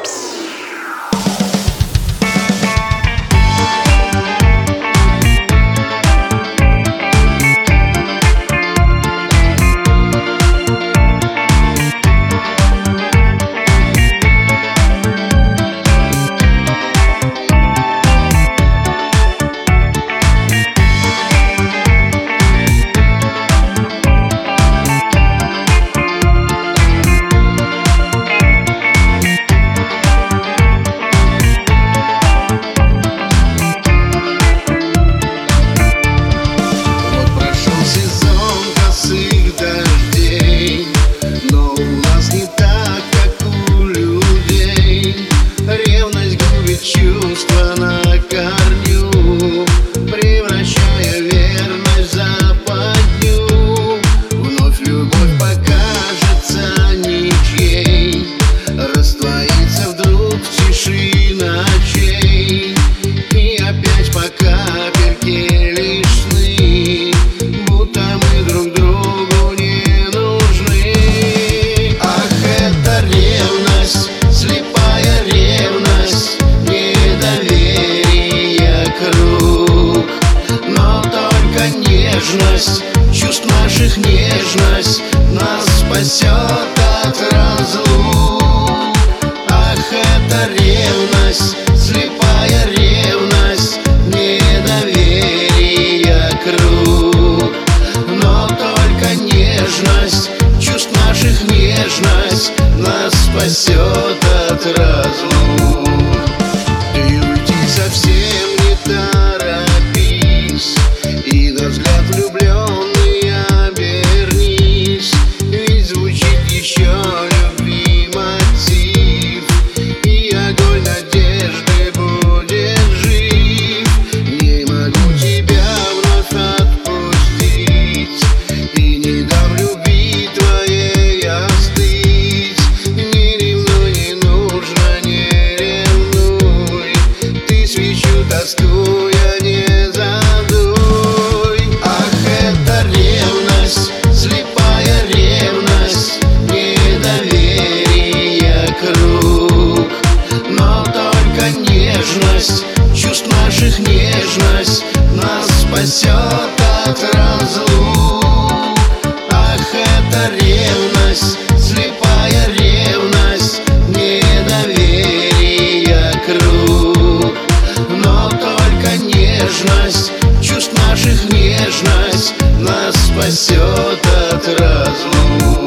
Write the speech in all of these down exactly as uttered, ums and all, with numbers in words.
Чувства на корню, превращая верность в западню. Вновь любовь покажется ничьей, растворится вдруг в тиши ночей. И опять по капельке лишь сны, будто мы друг другу не нужны. Ах, это ревность, слепая ревность, недоверие круг. Но только нежность, чувств наших нежность нас спасет от разлук. Ах, это ревность, слепая ревность, недоверие круг. Но только нежность, чувств наших нежность нас спасет от разлук. Совсем не торопись, и на взгляд влюбленный обернись. Ведь звучит еще любви мотив, и огонь надежды будет жив. Не могу тебя вновь отпустить, и не дам любви твоей остыть. Не ревнуй, не нужно, не ревнуй, свечу тоскуя не задуй. Ах, это ревность, слепая ревность, недоверие круг. Но только нежность, чувств наших нежность нас спасет от разлук. Ах, это ревность, слепая ревность, недоверие круг. Но только нежность, чувств наших нежность нас спасет от разлук.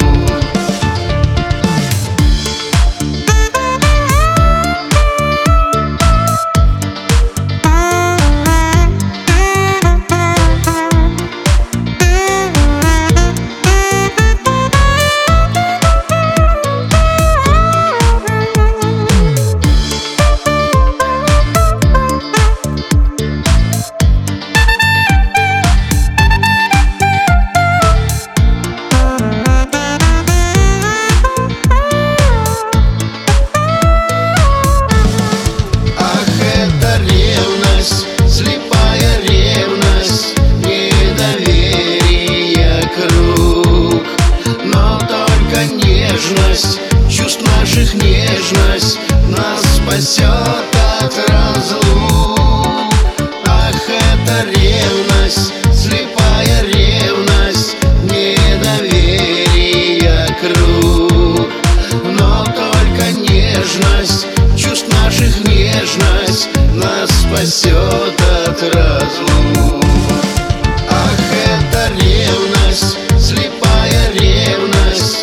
Нежность, чувств наших нежность нас спасет от разлук. Ах, это ревность, слепая ревность, недоверие круг. Но только нежность, чувств наших нежность нас спасет от разлук. Ах, это ревность, слепая ревность,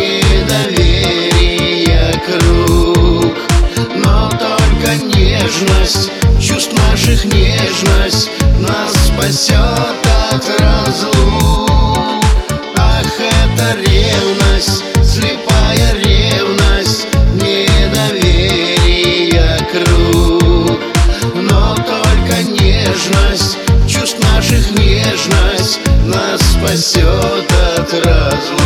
недоверие круг. Но только нежность, чувств наших нежность нас спасет от разлук. Ах, это ревность, слепая ревность, недоверие круг. Но только нежность, чувств наших нежность нас спасет от разлук.